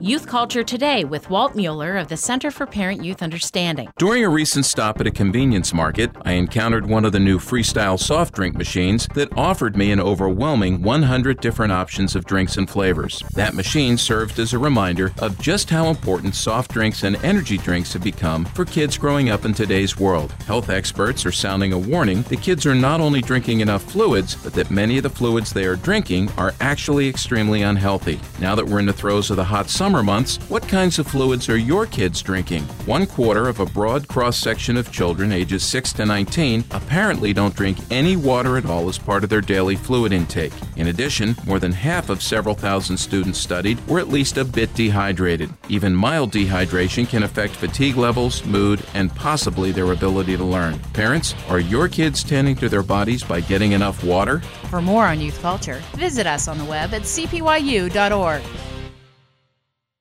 Youth Culture Today with Walt Mueller of the Center for Parent-Youth Understanding. During a recent stop at a convenience market, I encountered one of the new Freestyle soft drink machines that offered me an overwhelming 100 different options of drinks and flavors. That machine served as a reminder of just how important soft drinks and energy drinks have become for kids growing up in today's world. Health experts are sounding a warning that kids are not only drinking enough fluids, but that many of the fluids they are drinking are actually extremely unhealthy. Now that we're in the throes of the hot summer months, what kinds of fluids are your kids drinking? 1/4 of a broad cross-section of children ages 6 to 19 apparently don't drink any water at all as part of their daily fluid intake. In addition, more than half of several thousand students studied were at least a bit dehydrated. Even mild dehydration can affect fatigue levels, mood, and possibly their ability to learn. Parents, are your kids tending to their bodies by getting enough water? For more on youth culture, visit us on the web at cpyu.org.